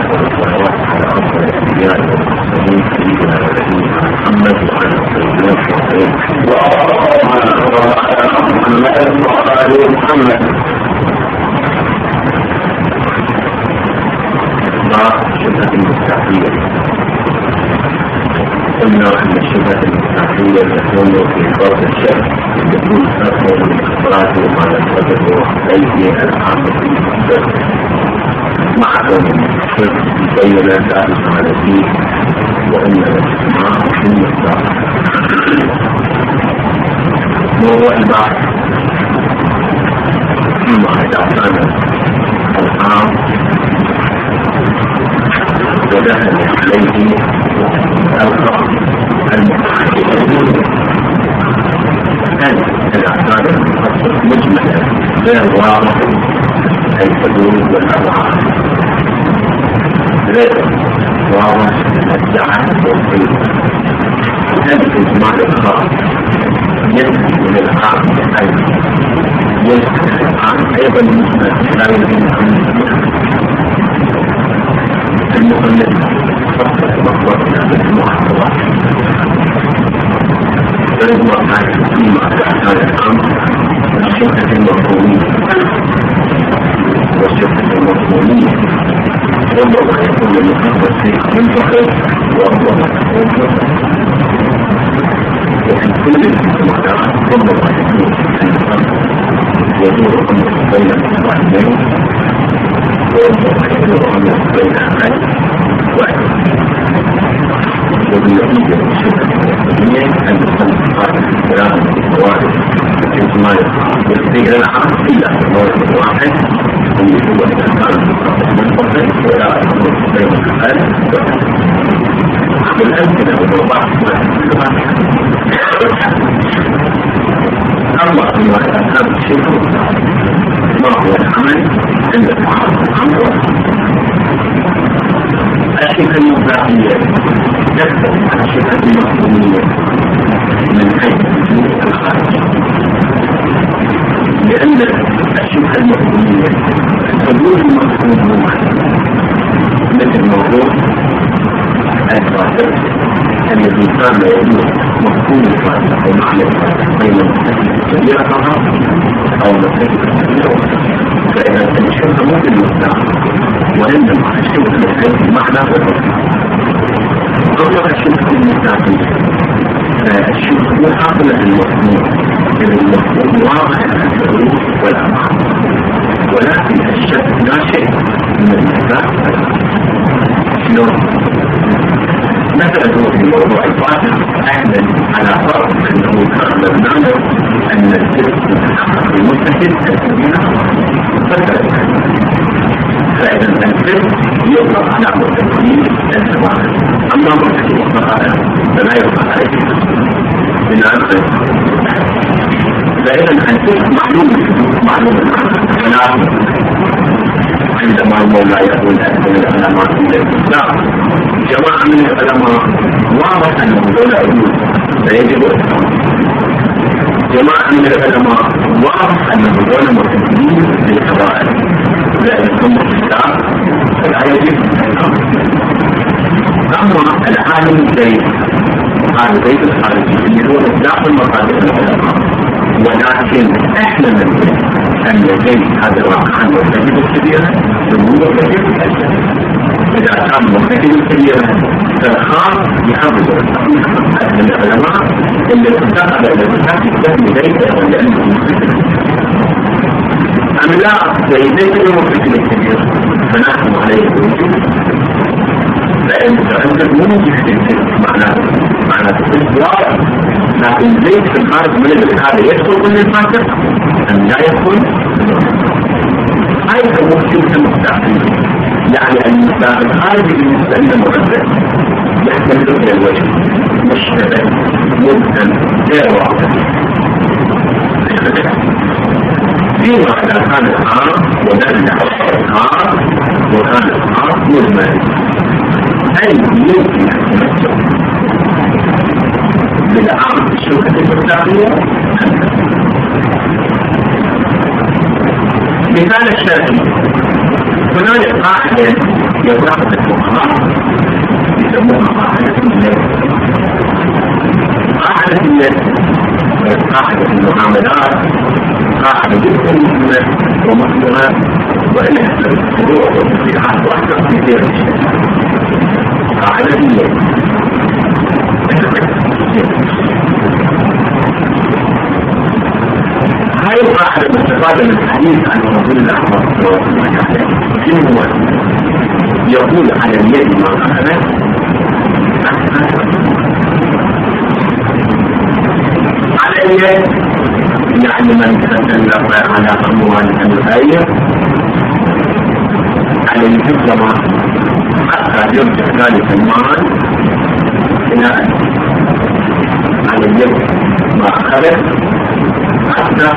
والصلوات على أفضل الأنبياء والمرسلين سيدنا ونبينا محمد وعلى آله وصحبه شبهة المستحيل. قلنا أن الشبهة المستحيلة تكون في فرض الشك يكون فرق من إخباراته على القدر وحيث العامة المستقبل مع كون الشك بين ذلك على فيه وأن الاجتماع في المقدار. موضوع البحث فيما إذا كان العام ودخل عليه الخط المتحدث هل الأعداد المخصص مجملة غير واضح الحدود والأبعاد غير واضح الدعاء والحدود هل إجمال الخط ينتهي من العام أيضا ينتهي العام أيضا مجمل لا يمكن أن المؤمن فقط مقبرنا بالمحاضرة فيجمع معي فيما أعتاد الأمر الشبهة المفهومية والشبهة المفهومية ربما يكون المخبر فيه منفخر وربما يكون وفي كل المجتمعات ربما يكون المخبر يدور أمر بين المصطلحين وربما يدور أمر بين أهل وبالنتيجة الشبهة المفهومية أن تكون هذه الكلام الموارد الإجمالي والذكر العام إلا المورد الواحد اللي هو إذا كان منفصل ولا يكون بين الأهل والأمثلة والوضع أما فيما إذا كان الشبه ما هو العمل عند التعارض الأمر الشبهة المطلقية تختلف عن الشبهة المفهومية من حيث الوجود الخارج لأن الشبهة المفهومية حدود المفهوم مثل موضوع الفاتح الذي كان يدور مفهوم الفاتح ومعنى الفاتح بين المساجد الكبيرة فقط أو المساجد الكبيرة فإذا الشبهة مو بالمصدر وإنما الشبهة من حيث المعنى والمفهوم. أما الشبهة المستعملة فالشبهة مو حاصلة المفهوم إذ المفهوم واضح الحدود والأبعاد ولكن الشك ناشئ من المساء شلون؟ مثلا في موضوع الفاتح أحمل على فرض أنه كان مبنى أن الجسم يتحقق بالمتحد الكبيرة فترة فإذا الجسم يطلق على متحدين الزمان أما متحد مطلق فلا يطلق عليه بناء فإذا الجسم معلوم ولكن عندما المولى يقول أحسن العلامات من الإسلام جماعة من العلماء واضح أنه لولا وجود فيجب جماعة من العلماء واضح أنه لولا مرتبين بالكبائر لأن هم الإسلام فلا يجب الأمر. أما العالم الزيد هذا زيد الخارجي اللي هو إطلاق المصادر العلماء ولكن إحنا نقول أن زيد هذا الواقع مرتبط الكبيرة ثم مرتبط الجنة إذا كان مرتكب الكبيرة فالخاص يحافظ من العلماء اللي انتقل إلى المساحة الثاني ليس لأنه مرتكب أم لا ليس مرتكب الكبيرة فنحن عليه الوجود فأنت مو مجهد معناته واضح لكن زيد في الخارج من هذا يدخل ضمن الفاتح أم لا يدخل أيضا مختلف المستعمل يعني المستعمل الخارجي بالنسبة إلى المعدل يحتمل إلى الوجه مشتبه مبهم غير واضح فيما إذا كان العام ودل العام وكان العام مجمل هل يمكن التمسك بالعام الشبهة المستعملية؟ مثال الشافعي هنالك قاعدة يتعقد الفقهاء يسمونها قاعدة اليد. قاعدة اليد قاعدة المعاملات قاعدة جدا مهمة ومهمة وإنها تدور وتصيحات وأحكام كثيرة جدا. قاعدة اليد هاي القاعدة مستفادة من الحديث عن رسول الله صلى الله عليه وسلم. شنو هو؟ يقول على اليد ما أخذت على اليد يعني من تسلم على أموال الغير على الحكمة حتى يرجع ذلك المال إلى على اليد ما أخذت حتى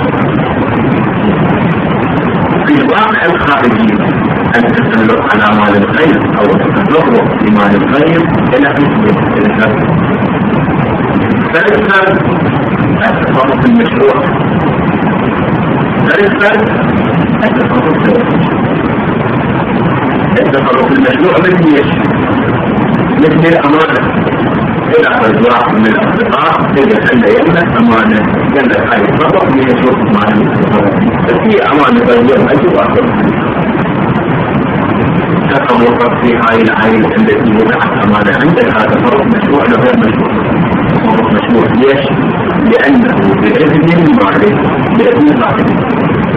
في الواقع الخارجي التسلط على مال الغير أو التصرف في مال الغير إلى حكمة الشرع. ثالثا التصرف المشروع. ثالثا التصرف المشروع مثل الأمانة. إذا أخذ واحد من الأصدقاء إذا كان يملك أمانة كان هاي التصرف يشوف مال ففي أمانة غير أجب أخذ تطرقت في هاي العين التي وضعت أمانة عندك هذا تصرف مشروع غير مشروع. تصرف مشروع ليش؟ لأنه بإذن المالك بإذن المالك.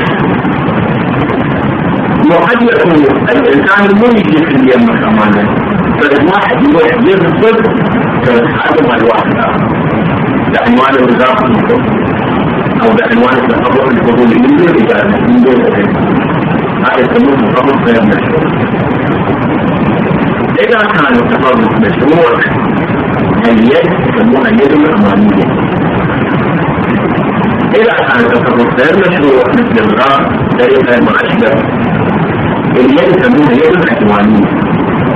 وقد يكون الإنسان مو يجي في اليوم الأمانة فالواحد يروح يرصد فهذا الواحد بعنوان الوزارة أو بعنوان التصرف الفضولي من دون إجازة من دون إذن. هذا يسمونه تصرف غير مشروع. إذا كان التصرف مشروع اليد يسمونها اليد الأمانية. إذا كان التصرف غير مشروع مثل الغاء طريقة المعاشرة اليد يسمونها اليد العدوانية.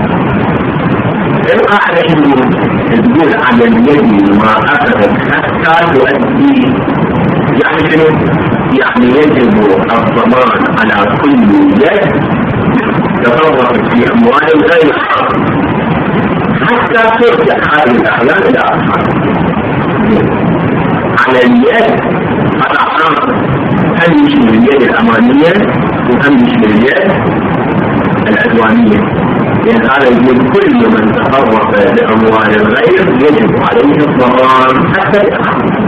القاعدة تقول على اليد ما أخذت حتى تؤدي يعني شنو؟ يعني يجب الضمان على كل يد تصرفت في أموال الغير حتى ترجع هذه الأحيان إلى أصحابها. على اليد الأحرار هل يشمل اليد الأمانية وهل يشمل اليد العدوانية. لأن هذا يقول كل من تصرف بأموال الغير يجب عليه الضمان حتى الأخذ.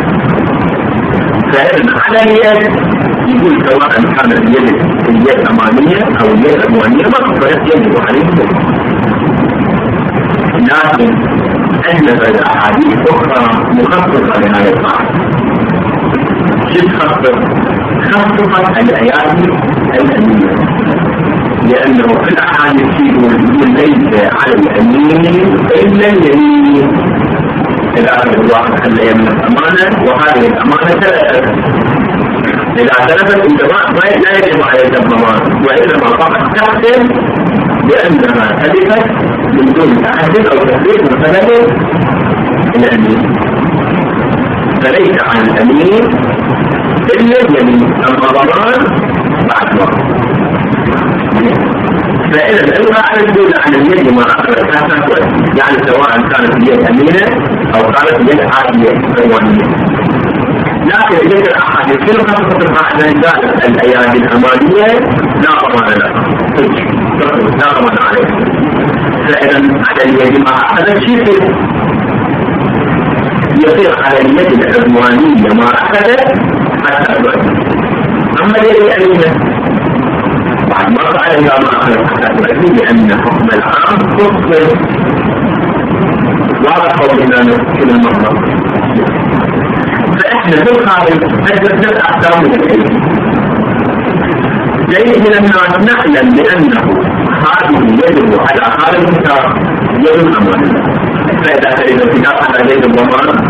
فإن على اليد يقول سواء كانت اليد أمانية أو اليد عدوانية ما يجب عليه الضمان. لكن عندنا أحاديث أخرى مخصصة لهذه القاعدة. شو خصصت الأيادي الأمينة لأنه في الأحاديث يقول ليس على الأمين إلا اليمين. الآخر الواحد خلى يملك أمانة وهذه الأمانة ثلاثة. إذا ثلاثة أنت لا يجب عليك الضمان وإنما فقط تحسن لأنها تلفت من دون تحسن أو تحديد مثلا الأمين. فليس عن الأمين إلا اليمين أما ضمان بعد وقت. فإذا القاعدة تقول عن اليد ما أخذتها يعني سواء كانت اليد أمينة أو كانت اليد عادية عدوانية. لكن إذا الأحاديث كل خاصة القاعدة كانت الأيادي الأمانية لا ضمان لها لا ضمان عليها. فإذا على اليد ما أخذت شيء يصير على اليد العدوانية ما أخذت حتى تؤدي. أما اليد الأمينة بعد ما فعل إلى ما أخذ حتى تؤدي لأن حكم العام تفضل وعلى قولنا نفسه المرضى. فإحنا في الخارج أجلسنا أحكام الكلمة جيد من الناس نعلم بأنه هذه يجب على خارج الكتاب يد الأمان. فإذا كان الكتاب على يد الضمان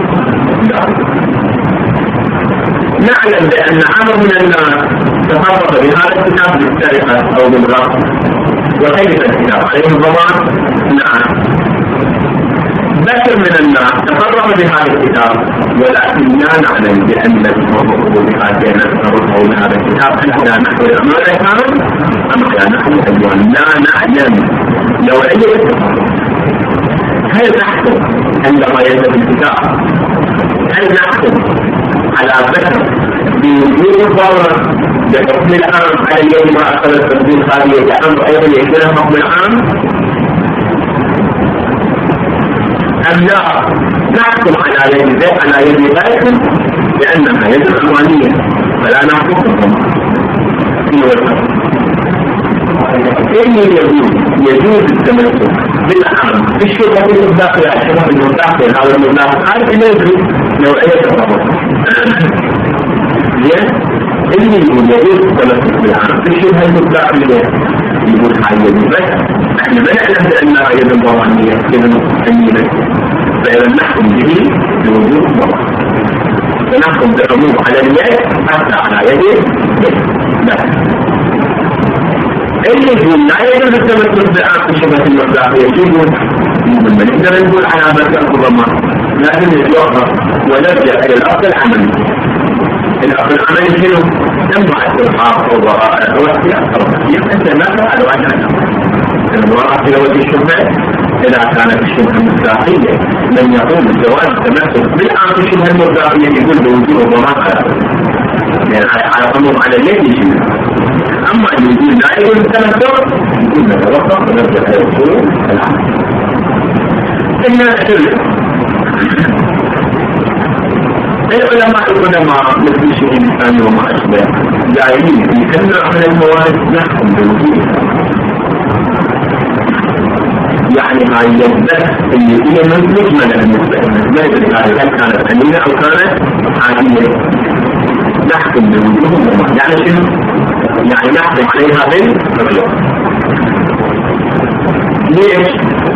نعلم بأن عدد من الناس تصرف بهذا الكتاب بالسرقة أو بالغصب وكيف الكتاب عليه الضمان. نعم بشر من الناس تصرف بهذا الكتاب ولكن لا نعلم بأن التصرف بهذا نتصرفه بهذا الكتاب هل على نحو الأمانة كان أم على نحو الأدوان. لا نعلم نوعية التصرف. هل نحكم عندما يلزم الكتاب؟ هل نحكم على ذكر بوجود الضرر بحكم العام على اليد ما أخذ التنظيم الخارجي الأمر أيضا يكون حكم العام؟ أم لا نحكم على يد ذلك لأنها يد الأمانية فلا نحكم في وجهه. إني يجوز التمسك بالعام في الشبهة المداخلة الشبهة المداخلة هذا المداخل عارف إنه يدري نوعية الضرر. إني يجوز التمسك بالعام في الشبهة المداخلة يقول حاجة بس احنا ما نعلم بأنها يد الضرانية يد أمينة فإذا نحكم به بوجود الضرر فنحكم بالعموم على اليد حتى على يده لا. اللي يقول لا يجوز التمسك بالعام في شبهة المداخلة يقول من نقدر نقول على مسألة الضمان لازم يتوقف ونرجع إلى الأصل العملي. الأصل العملي شنو؟ تنبع التوقف أو ضرائع أو اختيار أنت ما تفعل وأنا المراقب في وجه الشبهة إذا كانت الشبهة المداخلية لم يقوم بجواز التمسك بالعام في الشبهة المداخلية يقول بوجود الضمان يعني على قانون على اليد يجب. أما أن يقول لا يجوز التمسك يقول نتوقف ونرجع إلى الأصول العملي. العلماء مثل الشيخ الثاني وما أشبه جايين في كثرة من الموارد نحكم بوجودها. يعني هاي اليد اللي هي مجملة بالنسبة لنا هل كانت أمينة أو كانت عادية نحكم بوجودها. يعني شنو؟ يعني نحكم عليها بالرجوع. ليش؟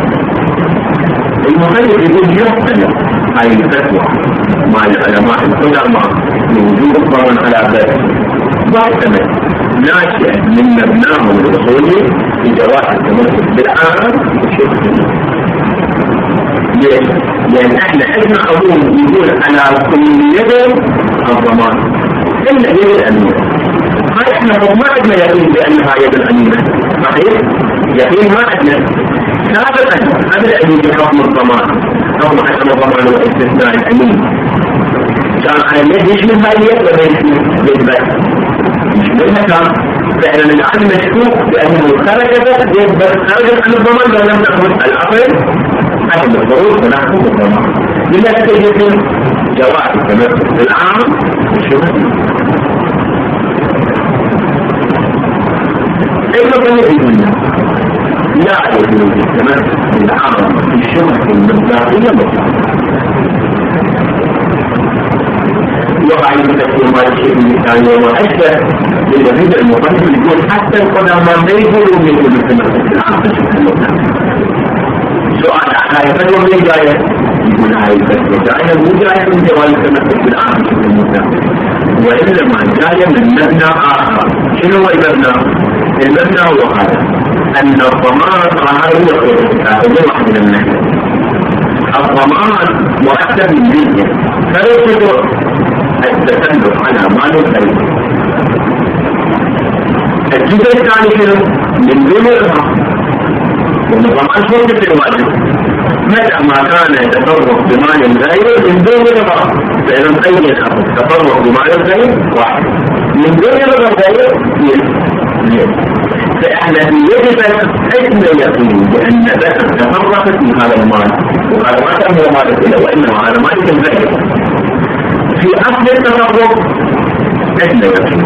المغير يقول يحتمل هاي الفتوى مع العلماء القدماء لوجود الضرر على ذلك يحتمل ناشئ من مبناه الأصولي لجواز التمسك بالعام والشبهة. ليش؟ لأن احنا قانون يقول على كل يد الضمان إلا يد الأمينة. هاي احنا ما عندنا يقين بأنها يد الأمينة صحيح؟ يقين ما عندنا سابقا قبل أن يجي حكم الضمان حكم الضمان والاستثناء الأمين كان على اليد يشمل هاي اليد ولا يشمل بس؟ يشملها كان فعلا الآن مشكوك بأنه خرجت يد بس خرجت عن الضمان لو لم تكن الأصل حكم الضروب ونحكم الضمان. لذلك يجب جواز التمسك بالعام والشبهة. أيضا يقول لا يجوز التمسك بالعام في الشبهة المداخلية مطلقا. وبعد تكون ما الشيء الثاني وأشبه للذين المقدم يقول حتى القدماء ما يقولوا يجوز التمسك بالعام في الشبهة المداخلية. سؤال هاي فتوى من جاية؟ يقول هاي فتوى جاية مو جاية من جواز التمسك بالعام في الشبهة المداخلية وإنما جاية من مبنى آخر. شنو هو المبنى؟ المبنى هو هذا أن الضمان ظاهري هذا واحد من الناحية. الضمان مؤكد من جهة فليس التسلط على مال الغير. الجزء الثاني شنو؟ من دون الإرهاق. والضمان شو في الواجب؟ متى ما كان يتصرف بمال الغير من دون الإرهاق فإذا أي تصرف بمال الغير واحد من دون الغير فإحنا يجب حسن يقين بأن ذات تفرقت من هذا المال وهذا ما كان هو مالك إلا وإنما هذا مالك الغير. في أصل التصرف حسن يقين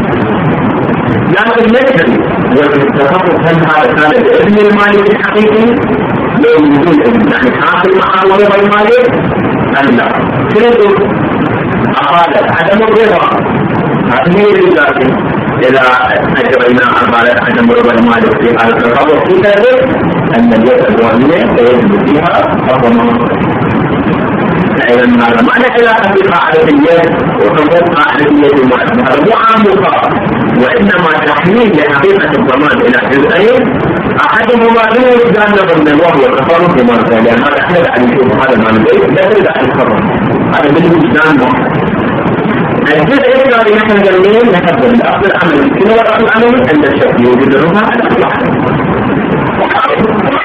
لكن يجري وفي التصرف هل هذا كان بإذن المالك الحقيقي لو من دون إذن يعني حاصل معه غير المالك أم لا؟ شنو أقالت عدم الرضا هذه لكن إذا أجرينا أقالت عدم الرضا المالك في هذا التصرف في ذلك أن اليد الوهمية سيجب فيها الضمان. فإذا هذا ما له علاقة بقاعدة اليد وحقوق قاعدة اليد المؤثرة هذا مو عام وإنما تحميل لحقيقة الضمان إلى جزئين أحدهما لا يتجنب من وهو التصرف بمال لأن هذا احنا بعد نشوف هذا المال البيت لا تريد أن يتصرف هذا بالوجدان واحد. الجزء الثاني نحن جميل نحب الأصل العملي كل الأصل العملي أن الشخص يوجد الرفع على الأصل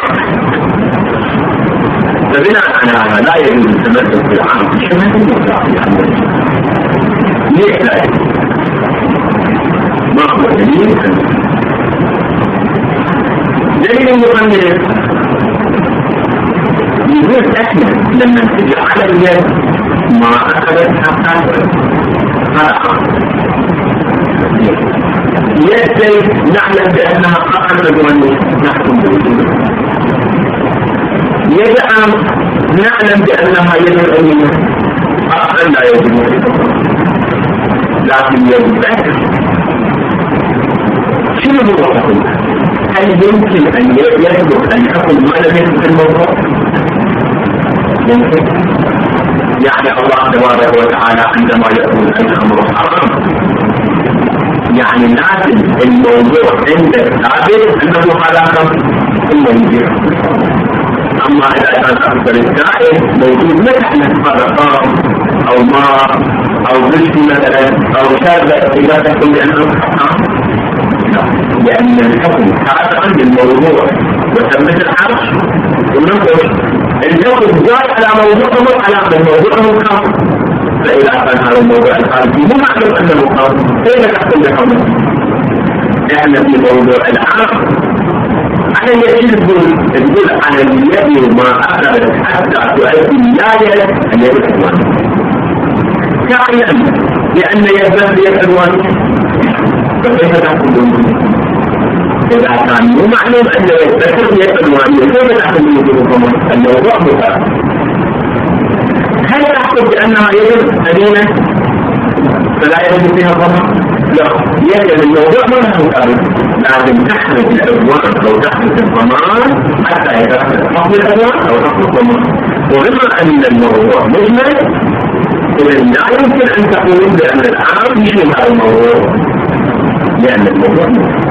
أنها لا يجوز التمسك بالعام في الشبهة المتعة. ليش لا يجوز؟ ما هو دليل؟ دليل المقنن يقول احنا لما تجي على اليد ما اخذت حقها فرحا يد نعلم بانها اخذت ونحن نحكم بالوجود. يد نعلم بانها يد الامينه اخذ لا يجوز، لكن يد شنو هو الحكم؟ هل يمكن ان يثبت الحكم ما لم يكن في الموضوع؟ ممكن. يعني الله تبارك وتعالى عندما يقول الامر حرام يعني لازم الموضوع عندك ثابت انه حرام ثم يجيب. اما اذا كان اكثر السائل موجود مثل حرام او ماء او غش مثلا او شرب اذا تكون بانه حرام، لأن الحكم تعال عند الموضوع وثبت الحرش ونقول الحكم جاي على موضوعه على موضوعه الخاص. فإذا كان هذا الموضوع الخارجي مو معلوم أنه خاص كيف تحكم بحكمه؟ إحنا في موضوع العام على يجب تقول على اليد ما أخذت حتى تؤدي الولاية اليد الحيوانية. تعلم لأن يد الحيوانية فكيف تحكم بالوجود؟ إذا كان مو معلوم أن يستخدم الألوانية كيف تحكم بالوجود؟ الموضوع مختلف. هل تحكم بأنها يجب أدينة فلا يجب فيها ضمان؟ لا، يجب الموضوع ما له مختلف، لازم تحرك الألوان أو تحرك الضمان حتى يترتب حكم الألوان أو حكم الضمان. وبما أن الموضوع مجمل إذا لا يمكن أن تقول بأن العام يشمل هذا الموضوع لأن الموضوع مجمل.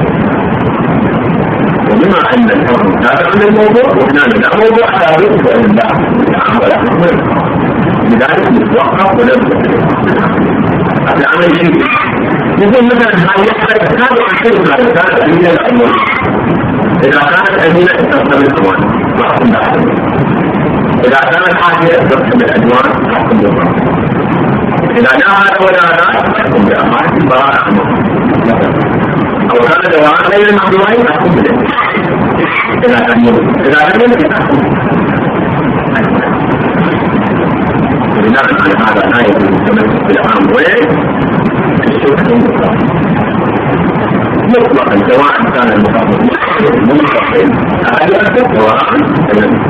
وبما أن الحكم تابع عن الموضوع وهنا لا موضوع ثابت وإن لا ولا حكم، لذلك نتوقف ونبدأ هذا عمل شيء. يقول مثلا هاي يحتاج كانوا عشان كانت أمينة الأموال، إذا كانت أمينة تستخدم الأموال تحكم بها، إذا كانت حاجة تستخدم الأدوان تحكم بها، إذا لا هذا ولا هذا تحكم بها ما براءة أو كان دواء غير المحظورين تحكم بها. إذا لم يمكن تحكم بناء على هذا لا يجوز التمسك بالعام والشبهة مطلقا سواء كان المخاطب مستقل هذا يؤثر سواء تمام.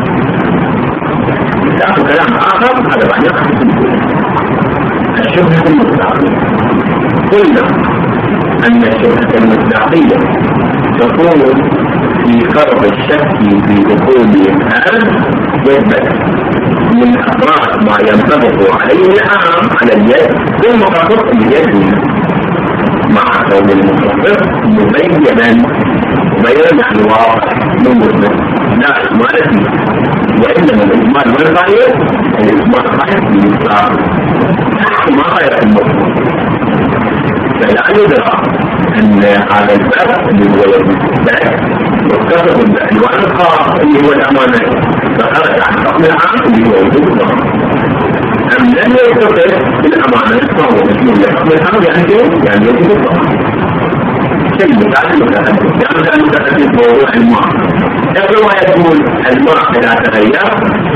لكن كلام آخر هذا بعد الشبهة المصداقية. قلنا أن الشبهة المصداقية تكون في فرض الشك في دخول الإمهام يثبت من أفراد ما ينطبق عليه العام على اليد بالمخاطب اليد مع كون المخاطب مبينا يعني واضح ممثل لا إجمال فيه، وإنما الإجمال والغاية الإجمال غاية بالإصلاح ما غير المخاطب. فلا يدرى أن هذا الفرق اللي هو المستقبل واتصف بالألوان الخاص اللي هو الأمانة فخرج عن حكم العام اللي هو وجود أم لم يتصف بالأمانة فهو مشمول لحكم العام يعني يجب الضمان. شيء متعلق يعني المتحدث موضوع الماء قبل ما يقول الماء إذا تغير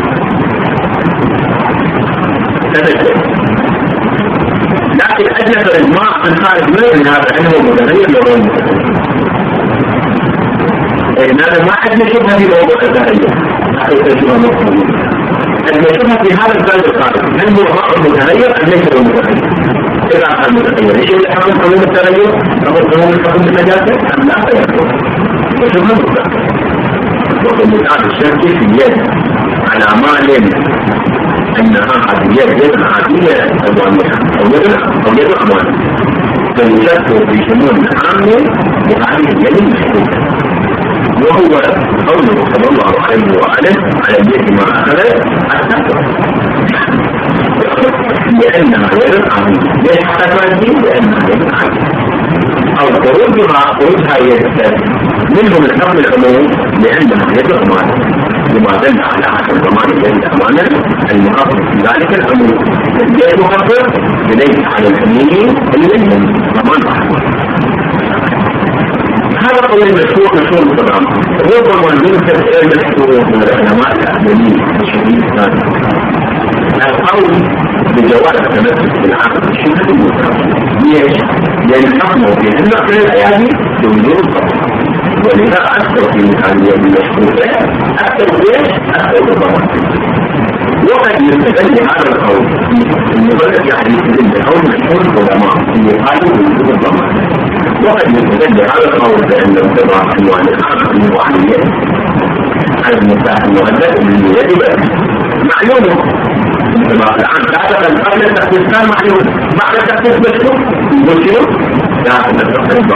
تتجد، لكن أجنب الماء من خارج من هذا أنه متغير وغير متغير. هذا ما أجل شبهة في موضوع التغير حقيقة شبهة مفهومة. أجل شبهة في هذا البلد الخارج هل هو متغير أم ليس هو متغير؟ إذا كان متغير إيش اللي حكم قانون التغير؟ قانون الحكم بالنجاسة أم لا يكون؟ وشبهة متغير. وكل مثال الشركة في اليد على مال أنها هذه يد عادية أو يد أموال فيشكل في شمول عامة وهذه اليد المشكلة، وهو قوله صلى الله عليه وآله على اليد ما أخذت التقوى لأنها يد عادية. ليش حتى لأنها يد عادية أو خروجها يد منهم الحكم العموم لأنها يد أموال لما دل على هذا الضمان الذي أمانه المخفف في ذلك الأمر غير مخفف ليس على الأمين إلا الضمان. هذا قول المشروع مشروع الضمان ربما ينسب إلى المشروع من العلماء الأكاديميين الشديد الثاني القول بجواز التمسك بالعقد الشبه المتعب. ليش؟ لأن حكمه في النقل الأيامي بوجود الضمان، ولذا أكثر في مثالية المشروع أكثر ليش؟ أكثر بالضمان. وقد يستدل هذا القول المبرر يعني بقول مشهور العلماء يقال بوجود الضمان، وقد يستدل هذا القول بأن الضمان عنوان العقد المعين على المفتاح المؤدب من يجب معلومه انطباق العام تعتقد قبل التخصيص كان معلوم بعد التخصيص مشروع مشروع لا تتخصيص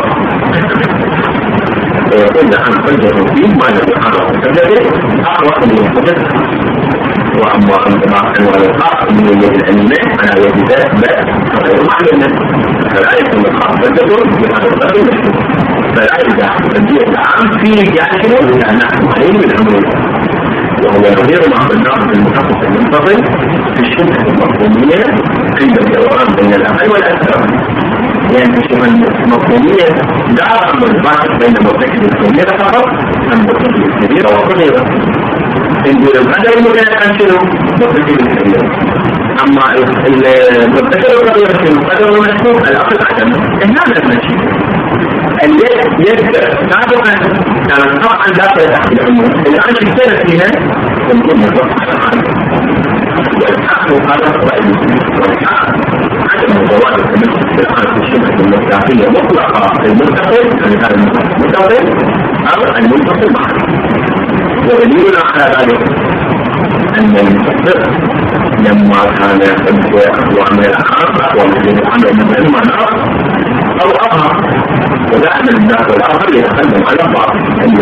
ويقول عن حجة فيه ما الذي حرق سببه أقوى من الحجة. وأما انطباق عنوان الخاص من يد العلماء على يد ذات بس غير معلومة فلا يكون الخاص سببه بهذا القدر مشروع. فلا يجب تنبيه العام فيه جاهل لأن نحن عليه بالأمر، وهو غير مع الناقص المخصص المنتظم في الشبه المفهومية عند الجواب بين الأقل والأكثر. يعني الشبه المفهومية دعوة من الباحث بين مرتكب الكبيرة فقط أم مرتكب الكبيرة والصغيرة. إن دون القدر المكان عن شنو؟ مرتكب الكبيرة. أما المرتكب الصغيرة شنو؟ قدر ومشروع الأقل عدم. هذا المشي يذكر سابقا كان طبعا داخل تحت العموم الآن شكتنا فيها يمكن الوقت على الحال والحق مخالفة رأي المسلمين والحق عدم الجواز التمسك بالآن في الشبهة المفتاحية مطلقة المنتقل هذا المنتقل أو المنتقل معه. ودليلنا على ذلك أن المنتقل لما كان يقبل أقوى من العام أقوى من العام من المعنى أو أظهر ودعنا الناس والآخر يتكلم على بعض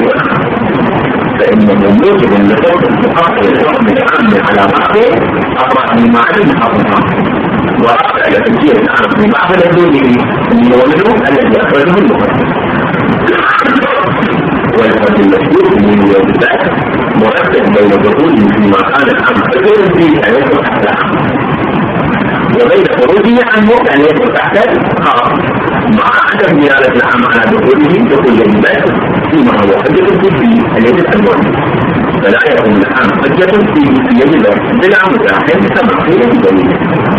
فإنه موجب لطرق المقاطع الحكم العام على بعضه أقرأ من معلم حفظها ورابع إلى تنجيل العام من بعض الدولي المولد الذي أخرجه المقدم. والفرد المشهور من الوجودات مرتب بين دخوله فيما كان العام فجر فيه أن يكون تحت العام وبين خروجه عنه أن يكون تحت الخاص مع عدم دلالة العام على دخوله دخول البس فيما هو حجة فيه اليد الألوان، فلا يكون العام حجة فيه يجب بالعام داخل كما في الدليل.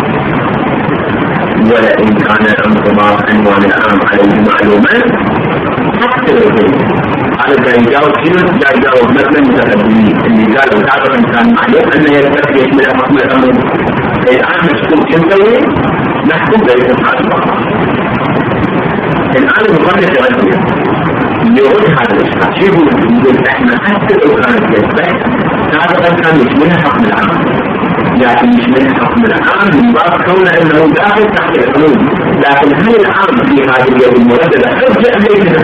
ولئن كان انطباق عنوان العام عليه معلومات حتى هذا جاي يجاوب شنو؟ جاي يجاوب مثلا المتقدمين اللي قالوا تعرف ان كان معلوم انه يرتكب يشمل حكم الامر. الان نحكم شو نسوي؟ نحكم بيت الحاجه. الآن المصنف يرجع يرد هذا الإشكال شو يقول إحنا حتى لو كانت يثبت سابقا كان يشملها حكم العام، لكن يشملها حكم العام من باب كونه أنه داخل تحت القانون، لكن هل العام في هذه اليد المرددة حجة ليس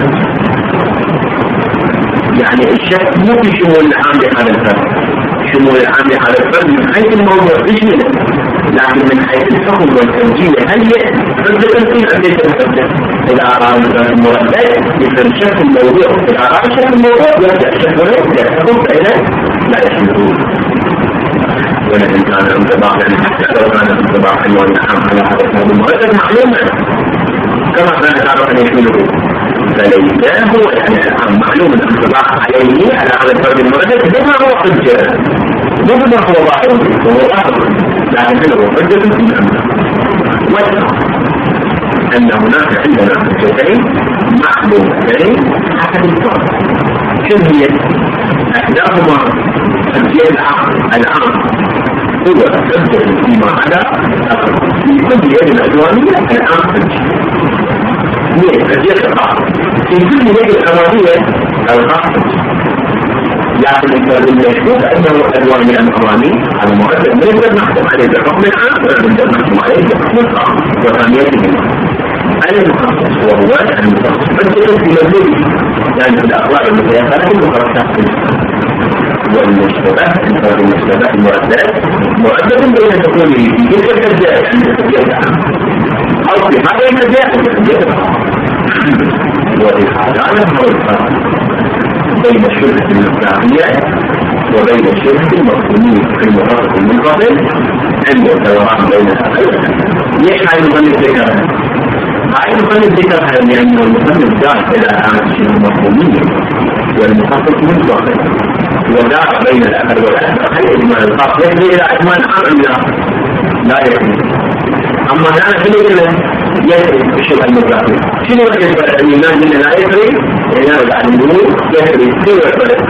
يعني الشك مو في شمول العام لهذا الفرد، شمول العام لهذا الفرد من حيث الموضوع يشمله، لكن من حيث الحكم والتوجيه هل حجة فيه أم ليس حجة؟ إذا أراد المردد يصير شك الموضوع، إذا أراد شك الموضوع يرجع شك ولا يحكم فإذا لا يشمله. ولكن كان انطباق يعني حتى لو كان انطباق عنوان العام على هذا الفرد المردد معلومة كما كان تعرف أن يشمله، فليس هو يعني العام معلوم الانطباق عليه على هذا الفرد المردد بما هو حجة بما هو ظاهر وهو ظاهر، لكن هو حجة في الأمر. والأمر أن هناك عندنا حجتين معلومتين حسب الفرد. شنو هي؟ إحداهما الحجة العام هو حجة فيما عدا في كل يد الأدوانية العام حجة. هي حجة الخاص في كل يد الأدوانية الخاص، لكن الفرد المشهود أنه أدوان من الأمراني على مرتب من يقدر نحكم عليه بالحكم العام ولا نقدر نحكم عليه بالحكم الخاص. وثانيتهما المخصص وهو المخصص حجة في مدلوله يعني في الأقوال المتيسرة المخصصة والمشتبه الفرد المشتبه المؤدد مؤدد بين دخوله في تلك الأجزاء يعني الحجة العام أو في هذه الأجزاء الحجة الخاص. وفي هذا هو الفرق بين الشبهة المفتاحية وبين الشرك المفهومين في المفرق المنفصل عند الدوران بين الأقل. ليش هاي المصنف ذكرها؟ هاي المصنف ذكرها لأن المصنف دار إلى الشرك المفهومين والمفرق المنفصل ودار بين الأقل والأكثر. هل إجمال الخاص يجري إلى إجمال عام لا يجري. أما أنا في الجنة يجري الشبه المطلق. شنو يجري الإيمان من لا يجري؟ إيمان عن النور يجري في البلد.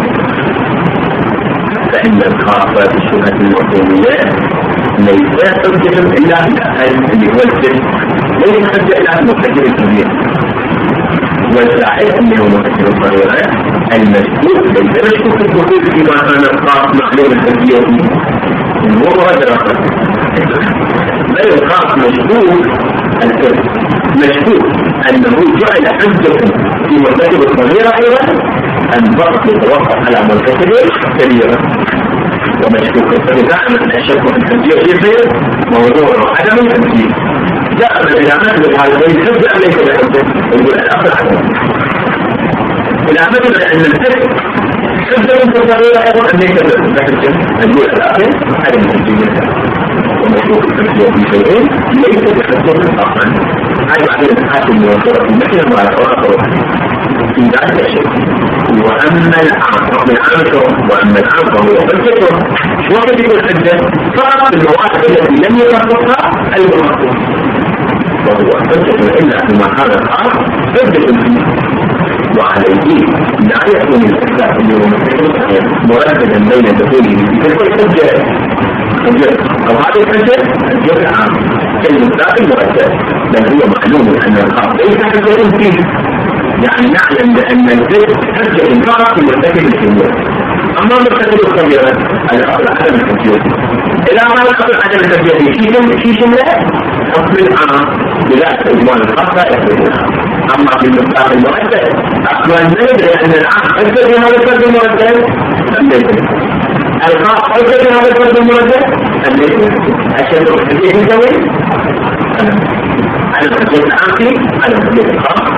فإن الخاصة بالشبهة المفهومية ليس حجة إلا اللي هو الجن، ليس حجة إلا المفكر الكبير. والساعد أنه مفكر الصغيرة المشكوك ليس مشكوك في الدخول فيما كان الخاص معلوم الحجية هو مغادرة، بل الخاص مشكوك الكذب، مشكوك أنه جعل حجة في مرتكب الصغيرة أيضا أن فقط يتوقف على مرتكب كبيرة. ومشكوك فإذا الشك في التنجيح يصير موضوع عدم التنجيح. جاء إلى مثل هذين حجة ليس بحجة، يقول الأخر عدم. إلى مثل أن الفكر حجة من الصغيرة أيضا أن ليس بحجة، يقول الأخر عدم التنجيح. ومشروط التنجيح في شيئين ليس بحجة أصلا. هذا بعدين الحاكم موصولة في مثل ما يقرأ في ذلك الشيء. وأما العام وأما العام فهو حجته. شو وقت يكون حجة؟ فقط المواد التي لم يتفقها المراد، وهو حجة إلا بما كان الخاص حجة فيه. وعليه لا يكون الإحساس مرتبا بين دخوله في تلك الحجة أو هذه الحجة الجزء العام المطلق المرتب، بل هو معلوم أن الخاص ليس حجة فيه. يعني نعلم بأن الفكر حجة فقط في مرتكب الكبيرة. أما مرتكب الكبيرة الأصل عدم التكبير. إلى ما الأصل عدم التكبير في شملة أصل العام بذات إجمال الخاصة يحدثها. أما في المطلق المرتب أصلا ندري أن العام حجة في هذا الفرد المرتب أم ليس؟ الخاص حجة في هذا الفرد المرتب أم ليس؟ أشهد الحجة يسوي على الحجة العام على الحجة الخاص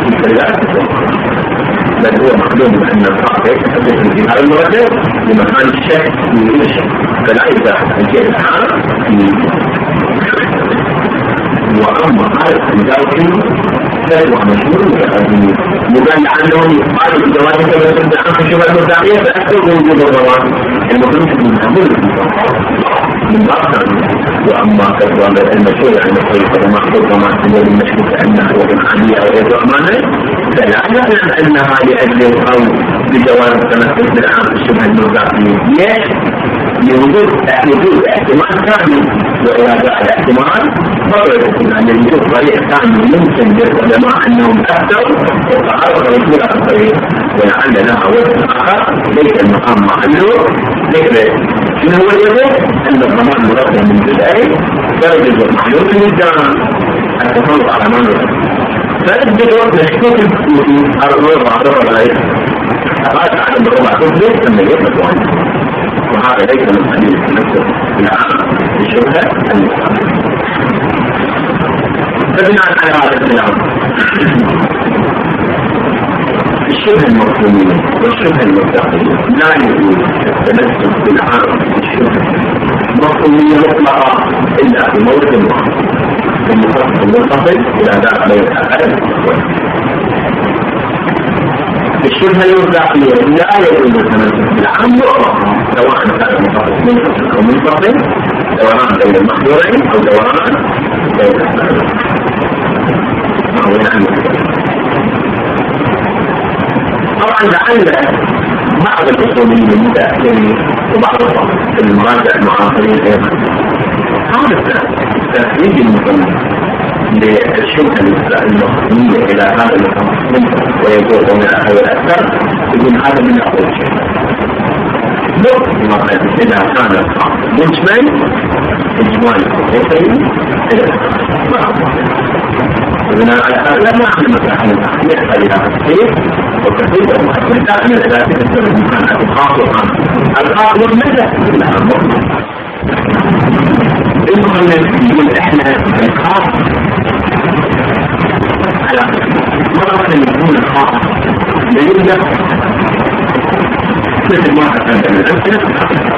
بل هو معلوم أن الخاص يتحدث في هذا المرتب لمكان الشك من كل شيء، فلا يتحدث الجهة العام. وأما هذا الجواب فهو مشهور متقدمين مبان عنهم قالوا الجواب كما تبدأ عن شبه المرتاقية فأكثر من وجود الضوان المفروض تكون محمول من أكثر. وأما كتوى المشهور عن الطريقة ومحفوظ وما تدور المشهور كأنها وبالعالية وغير رحمانه فلا نعلم أنها لأجل القول بجواز التنفس بالعام الشبه المرتاقية. ليش؟ لوجود احتمال ثاني، وإذا جاء الاحتمال فضل أن يوجد طريق ثاني يمكن للعلماء أنهم أكثر وتعرض رسول الطريق ولعل لها وجه آخر ليس المقام محله. ليس شنو هو الجزء؟ أن الضمان مرتب من جزئين درجة محلول في الجامعة التفاوض على ما نرتب فالجزء مشكوك في الربع غير هذا على الربع تثبت أن يثبت عنه، وهذا ليس من حديث نفسه العام الشبهة المستقبل. فبناء على هذا الكلام الشبهة المفهومية والشبهة المستقبلية لا يجوز التمسك بالعام الشبهة المفهومية مطلقة إلا في موضع واحد المفرق المنفصل إلى ذاك بين الأقل الشبهة المستقبلية لا يجوز التمسك بالعام مطلقا سواء كان مفرق أو منفصل، دوران بين المحظورين أو دوران بين الأقل. طبعا لعل بعض الاصوليين المتاخرين وبعضهم في المراجع المعاصرين ايضا هذا التخريج المصنف للشبهه المفهوميه الى هذا المفهوم ويقول من الاخر الاكثر يقول هذا من اول شيء. اذا كان مجمل اجمال الحكم وبناء على هذا ما عندنا مساحة يحصل إلى التفكير والتفكير والمحدثات من الأداة تكون المكان الخاص الخاص مجمدة المهم يقول إحنا الخاص على مرة يكون الخاص ليبدأ مثل ما تقدم الأمثلة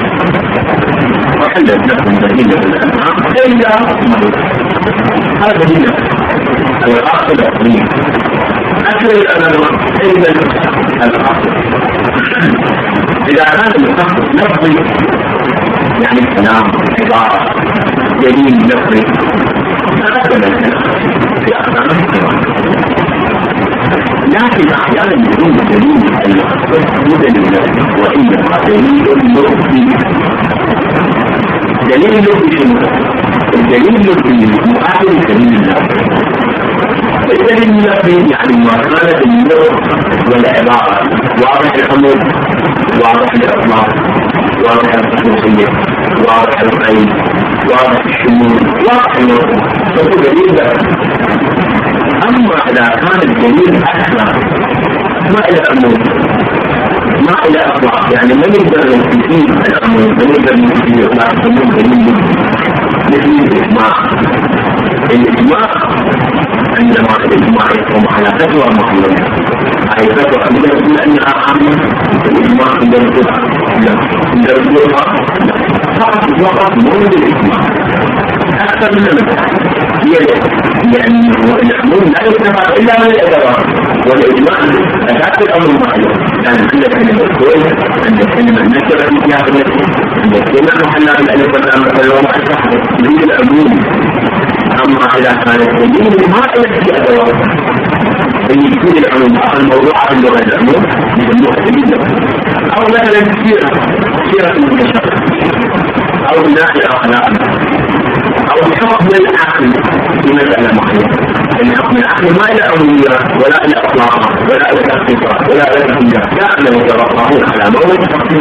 وحلت لكم بديلة الأنعام إلا مرض. هذا بديلة والعقل الأقليم أكثر الأنواع إلا العقل. إذا كان المخصص لفظي يعني كلام عبارة دليل لفظي تقدم الكلام في أحكام الكلام، لكن أحيانا يكون دليل المخصص دليل لفظي وإنما دليل لفظي. دليل لفظي الدليل اللفظي مقابل الدليل اللفظي. الدليل اللفظي يعني ما كان باللفظ والعبارة واضح الحمل واضح الإطلاق واضح الخصوصية واضح القيد واضح الشمول واضح النص فهو دليل لفظي. أما إذا كان الدليل أكثر ما إلى أمور ما إلى أطلاق، يعني ما نقدر نستفيد الأمور ما نقدر نستفيد إطلاق دليل مثل الإجماع. الإجماع عندما الإجماع يقوم على فتوى معينة أي فتوى عندما يقول أنها عامة الإجماع عندما يقولها فقط مولد الإجماع أكثر من المثال لأنه العموم لا يتبع إلا من الأدوات والإجماع أساس الأمر معلوم. يعني كل كلمة الكل عند الكلمة النكرة في سياقة عند الكلمة محلها بالألف واللام والواو من العموم. أما إذا كان الدليل ما يأتي أدوات فيكون العموم الموضوع في اللغة العموم يسموه دليل أو مثلا سيرة المتشابه أو بناء الأخلاق أو حكم العقل في مسألة معينة. الحكم العقل ما إلى أولويات ولا إلى أطلاق ولا إلى تخصيصات ولا إلى تحديدات، لا أنه يتوقفون على موضوع تحديد.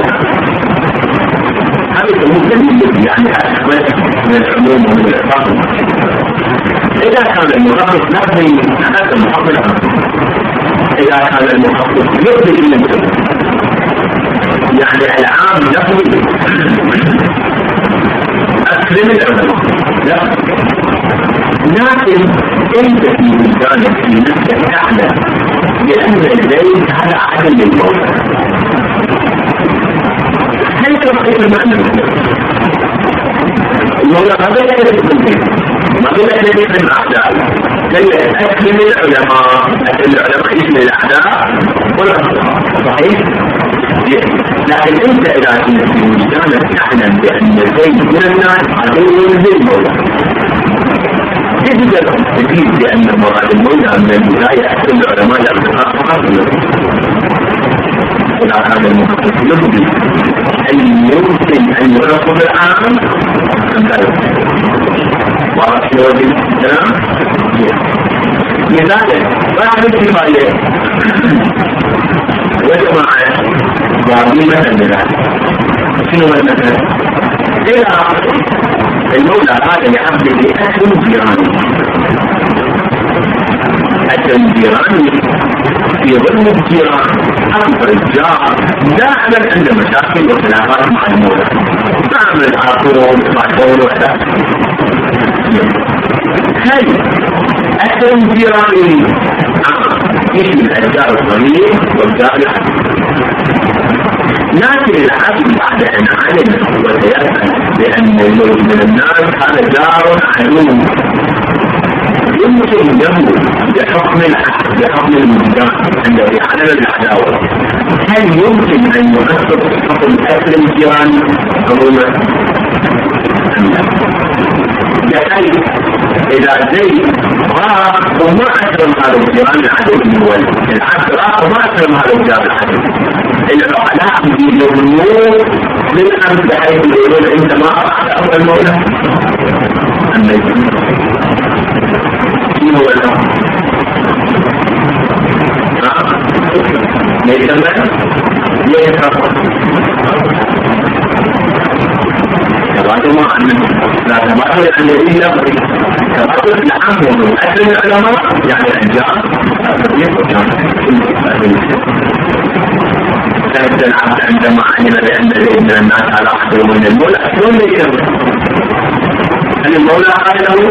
هذا يسموه دليل يعني أشمل من العموم ومن الإطلاق. إذا كان المخصص لفظي أخذ المخصص، إذا كان المخصص لفظي يعني العام لفظي أكرم العلماء لا، لكن أنت في ميزانك في نفسك تعلم بأن البيت هذا عدل للموت. هل تفكر المعنى المولى هذا لا يجب البيت ما قلت لك من الأعداء لأن أكرم العلماء اسم الأعداء ولا صحيح؟ لكن أنت إذا كنت في ميزانك تعلم بأن البيت من الناس عدو للمولى تجد تجد بأن مراد المولى من البداية أكرم العلماء الأصدقاء فقط. إذا كان المخصص يبدي أن يمكن أن يرفض العام واضح لوجه السلام. لذلك بعد الكفاية وجماعة ضاربين مثل لذلك شنو المثل؟ إذا المولى هذا يعبد لأكل جيراني أكل جيراني في ظلم الجيران أكبر الجار دائما عنده مشاكل وخلافات مع المولى دائما يتعاطون يتعاطون وحدات. هل أكل جيراني يشمل الجار الصغير والجار الحديث، لكن العبد بعد أن علم وتيقن بأن الموت من الناس هذا جار عدو يمكن له بحكم العقل بحكم المجتمع عند يعلم العداوة هل يمكن أن يخصص حكم أكل الجيران عموما أم لا؟ بحيث إذا زي راح وما أكرم هذا الجيران العدو الأول العبد راح وما أكرم هذا الجيران العدو العلاء يظنون بالأمس بحيث يقولون أنت ما أخذ أفضل المولى أما يجب هو الأمر يسمى يكره تبادل عن لا تبادل عن الذي يبغي تبادل العام ومن أكل العلماء يعني الأنجام كانت العبد عندما علم بأن من الناس على أحد من المولى شلون يكره؟ هل المولى قال له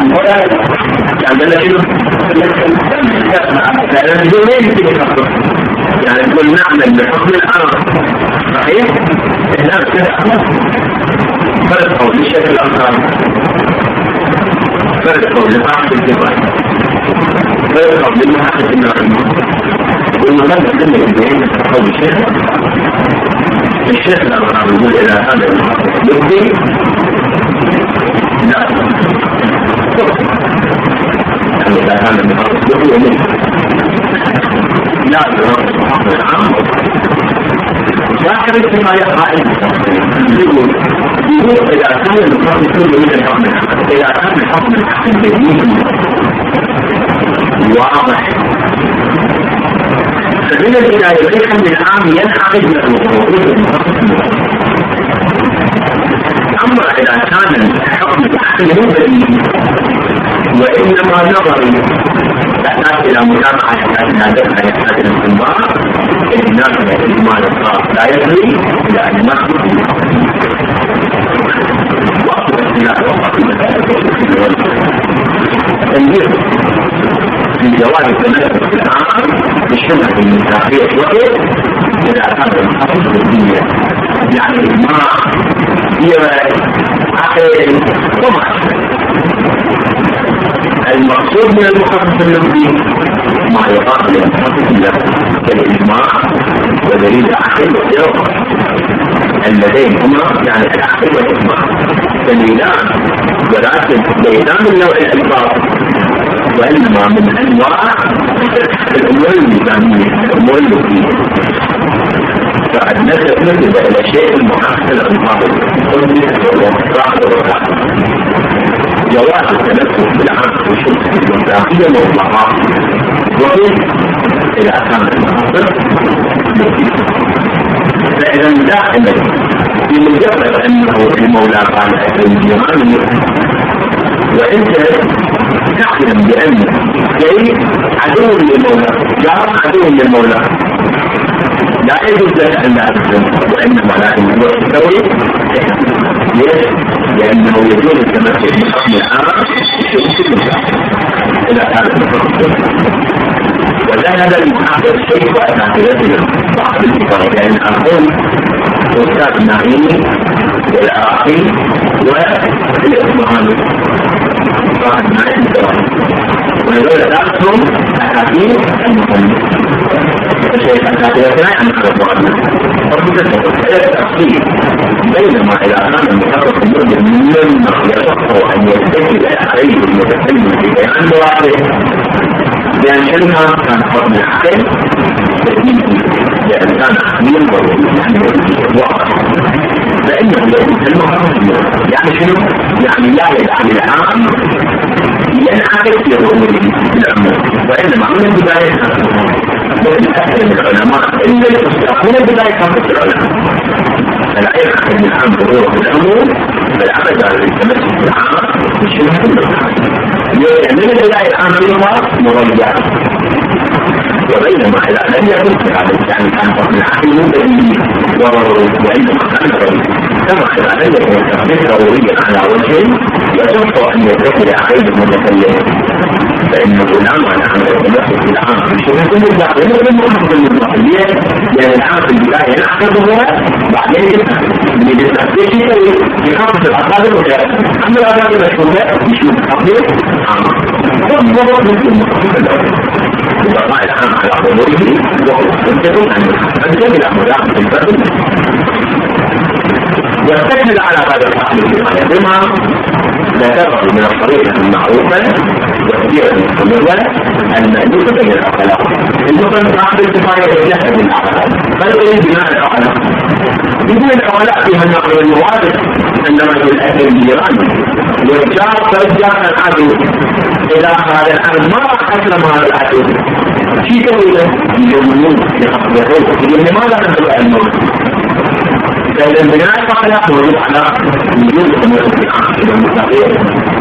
يعني لا شنو؟ لأن الجميع يمكن يخطط يعني نقول نعمل بحكم الأمر صحيح؟ الناس كده فرد قول للشكل الأخر، فرد قول لصاحب الكفاية، فرد قول للمحاكة النعيم. والمغلق كله يبين قول الشيخ الأخر يقول إلى هذا يبدي لا يعني إلى هذا المحاكة يبدي لا يرى العام صاحب الكفاية قائد يقول إذا كان الحكم كله من الحكم، إذا كان الحكم الجديد واضح فمن البداية الحكم العام ينعقد له. أما إذا كان الحكم التحكيم مو بديهي وإنما نظري يحتاج إلى متابعة، يحتاج إلى دفع، يحتاج إلى استنباط، الناس الإجمال الخاص لا يدري إلى أن نحن التنبيه في جواز التنبيه العام للشبهة المساحية وغير إذا كان الحصول الدينية يعني إجماع هي عقل وما المقصود من المخصص اللفظي ما يقال للمخصص اللفظي كالإجماع ودليل العقل والإرادة اللذين هما يعني العقل والإجماع دليلان، ولكن ليسان من نوع الألفاظ وإنما من أنواع الأمور الميزانية، الأمور اللفظية. فالنسب نسب إلى شيء المحصل الماضي جواز التنفس بالعام في الشمس المتاخية مطلقة وفي إلى كان المحصل فإذا دائما بمجرد أنه المولى قال الجيران وأنت تعلم بأن شيء عدو للمولى، جار عدو للمولى، لا يجوز لك أن لا تسلم، وإنما لكن هو يستوي ليش؟ لأنه يجوز التمسك بحكم العام إذا كان وذهب المحافظ الشيخ وأساتذته صاحب الكفاية، لأن أقول أستاذ النعيمي والعراقي والإصبهاني صاحب النعيمي وهذول ذاتهم أساتذة المصنف الشيخ أساتذتنا عن هذا المعلم التفصيل بينما إذا كان المتخصص ممن يصح أن يتكل عليه المتكلم في بيان مراده لأن شرها كان حكم الحكم لأن كان حكمين واضح فإنه يتكلم يعني شنو؟ يعني لا يجعل العام ينعكس لرؤوله في العموم، وإنما من البداية من العلماء إلا الأستاذ من البداية كانت العلماء فلا يحكم العام ظهوره في العموم بل أبدا للتمسك بالعام الشبه كله من البداية العام يظهر مرجع وبينما إذا لم يكن في هذا يعني كان حكم الحكم بديهي وإنما كان ضروري كما إذا لم يكن التمسك ضروريا على وجه يصح أن يتكل عليه المتكلم فإن العلماء عن التمسك بالعام في شبه كل الدعوة مثل المحافظة المطلقية لأن العام في البداية ينعقدها بعدين من التأسيس يحافظ الأفراد المتعلمة أما الأفراد المشهورة يشوف تقدير عام فالضبط مثل المحافظة الأولى وضع العام على ضروره وتكون أن يحدد إلى مداخل البدل يستكمل على هذا الحكم الكفاية بما ذكره من الطريقة المعروفة وكثيرا مستمرة المألوفة بين العقلاء المثل صاحب الكفاية يجهز العقلاء بل يريد بناء العقلاء يقول العقلاء فيها النقل والموارد عندما يقول الأهل الجيراني والجار فالجار العدو إذا هذا العدو ما راح أسلم هذا العدو شيء يسوي له؟ يجمعون يخبرون يقول لماذا نبدأ الموت؟ فإذا بناء العقلاء موجود على وجود التمسك بالعقل والمتابعة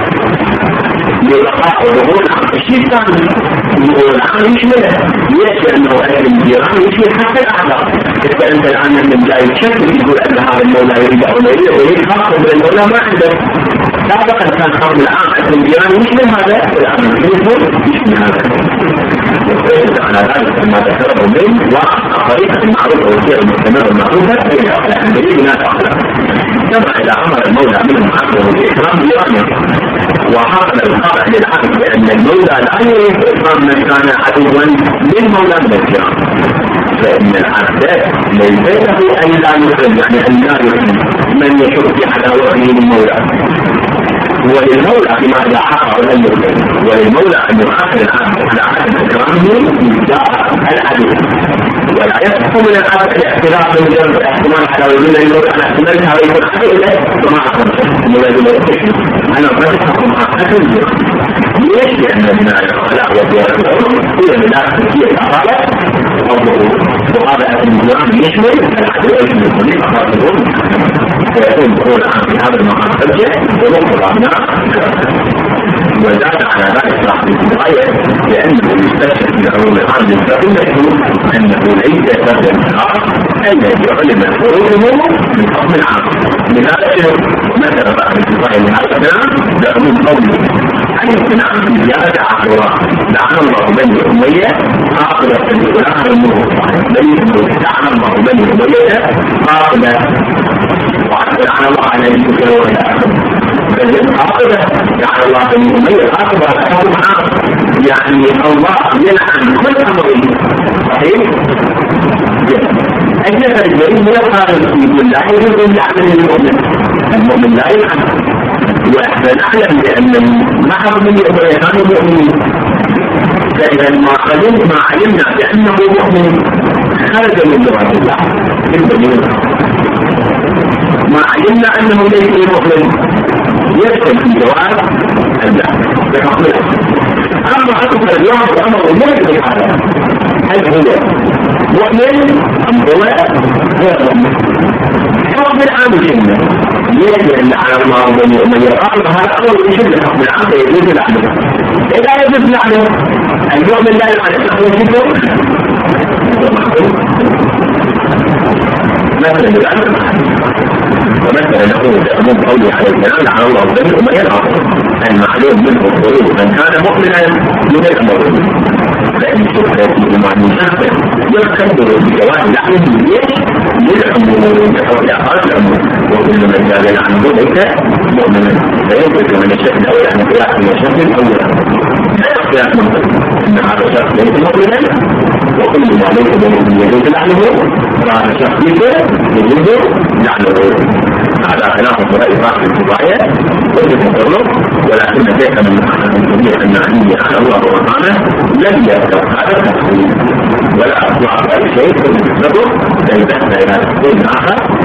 لبقاء وظهور الشيء الثاني العقل يشمله يأتي أنه أهل الجيران يشمل حتى الأعضاء إذا أنت الآن من جاي تشكل يقول أن هذا المولى يريد أو لا يريد خاصة بالمولى ما عنده سابقا كان حرب العام الجيراني مش من هذا، الآن الحزب مش من هذا. وقيل على ذلك ما ذكره من وطريقة المعروفة والسير المستمرة المعروفة بين أخلاق الجديد لا أخلاق. كما إذا أمر المولى منهم عقله بإكرام جيرانه وحصل الخطأ للعقل بأن المولى لا يريد إكرام من كان عدوا للمولى من الجيران، فإن العبد ليس له أن لا يكرم، يعني أن لا يكرم من يشك في عداوته للمولى، وللمولى فيما إذا حقق أن يكرم، وللمولى أن يحقق العبد على عدم إكرامه جاء العدو، ولا يصح من العبد الاعتراف بمجرد احتمال على وجود المولى على احتمالها ويكون حقق إليه وما أقرم المولى يكرم. أنا أقرأ محققة ليش؟ لأن من الأخلاق والديانة هي من الأخلاق الأخلاق وهذا الجواب يشمل العدو يشمل كل أخلاقهم، فيكون دخول في هذا المقام حجة ونقطة وزاد على ذلك صاحب الغاية لأنه يستشهد في علوم العقل فإنه أنه ليس سبب الخاص الذي علم خروجه من حكم العقل. لذلك مثل بعض الفقهاء لهذا الكلام لهم قوله عن امتناع زيادة عقلها لعن الله بني أمية عاقبة الإله الموت لعن الله بني أمية عاقبة وعن الله على المسلمين والآخر. عاقبة لعن الله بني أمية عاقبة يعني الله يلعن كل أمره. صحيح؟ أجل الجريم هو قال يقول لا يجوز لعن المؤمن لا يلعن، ونعلم بأن معه من أمية كانوا مؤمنين، فإذا ما علمنا بأنه مؤمن خرج من مراد الله ما علمنا أنه ليس مؤمن يدخل في جواب الله بحكمه. أما أكثر اليوم أمره ليس بهذا، هل هو مؤمن أم هو غير مؤمن؟ حكم العام جنة يجب أن على الله ومن يقال هذا أمر يشد حكم العام يجوز لعنه. إذا يجوز لعنه المؤمن لا يلعن هو جنه مثلا بالعلم. ومثلا نقول بأمام قولي عليه السلام لعن الله بني أمية المعلوم منه الخروج من كان مؤمنا من الأمر، فإن شركته مع المشاهد يختبر بجواز لعنه للعموم بحول أخر العموم، وكل من كان لعنه ليس مؤمنا فيجوز من الشكل الأول أن يقرأ من الشكل الأول لا يختلف أن هذا الشخص ليس مؤمنا، وكل ما ليس مؤمن يجوز لعنه وهذا الشخص يجوز لعنه. هذا خلاف رأي صاحب الكفاية والتفرق، ولكن ذلك من الجميع أن عليه على الله سبحانه لم يذكر هذا التفصيل ولا أطلع أي شيء في التفرق، فإذا إلى تفصيل آخر